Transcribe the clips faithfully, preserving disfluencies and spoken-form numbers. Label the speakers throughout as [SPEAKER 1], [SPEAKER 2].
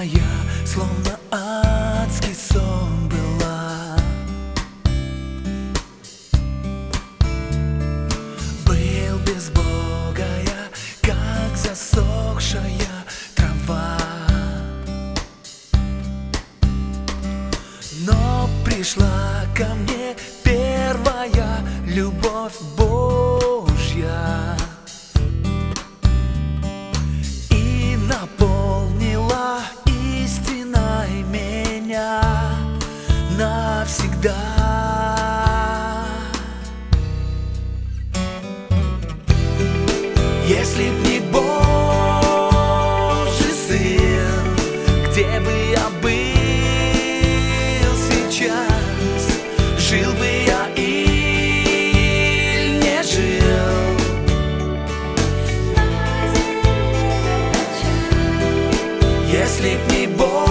[SPEAKER 1] моя словно адский сон была. Был без Бога я, как засохшая трава. Но пришла ко мне первая любовь Божья и наполнила истиной меня навсегда. Если б не Божий Сын, где бы я был сейчас? Жил бы я или не жил? Если б не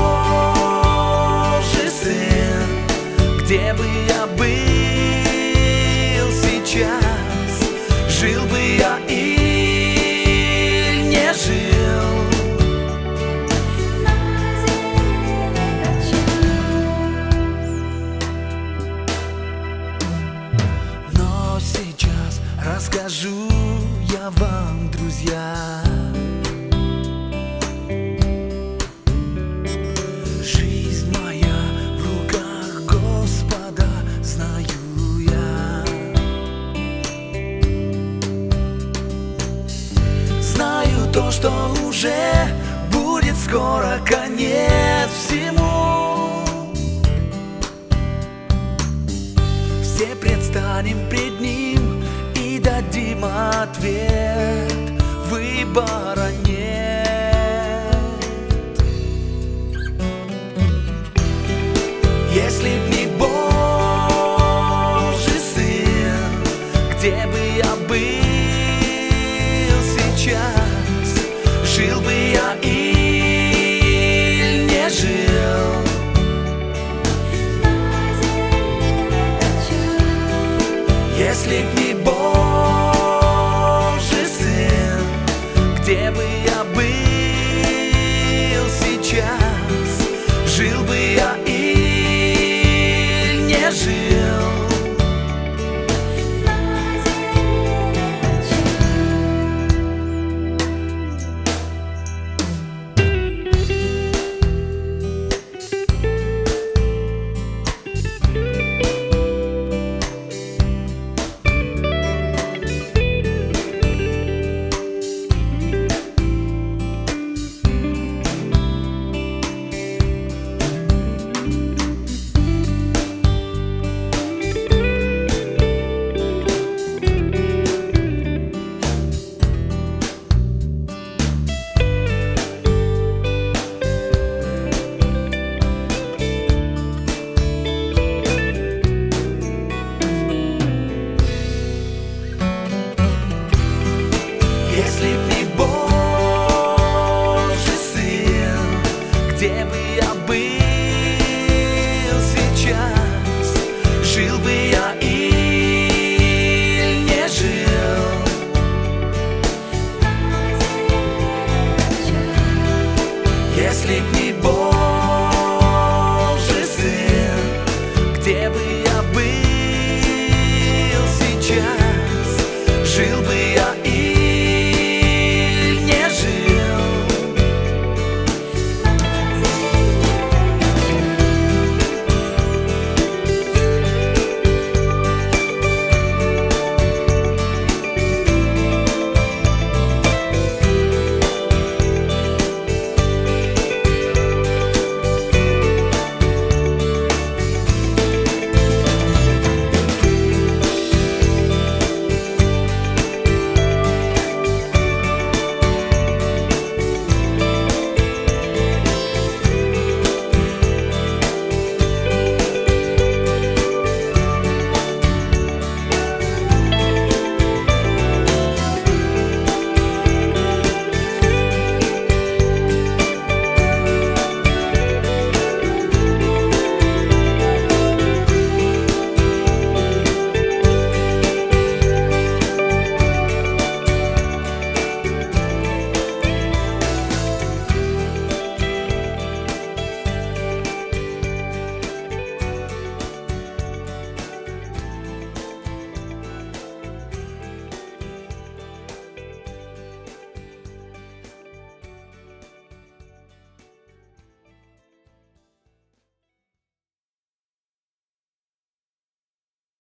[SPEAKER 1] Божий Сын, где бы я был сейчас? Жил бы я или не жил? Но сейчас расскажу я вам, друзья, жизнь моя в руках Господа, знаю я. Знаю то, что уже будет скоро конец всему. Все предстанем пред Ним и дадим ответ. Выбора нет. Если б не Божий Сын, где бы я был сейчас? Жил бы я или не жил? Если б не Божий Сын, где бы я был сейчас? Жил бы я или не жил? Если б не Божий Сын, где бы я был сейчас? Жил бы я или не жил? Если б не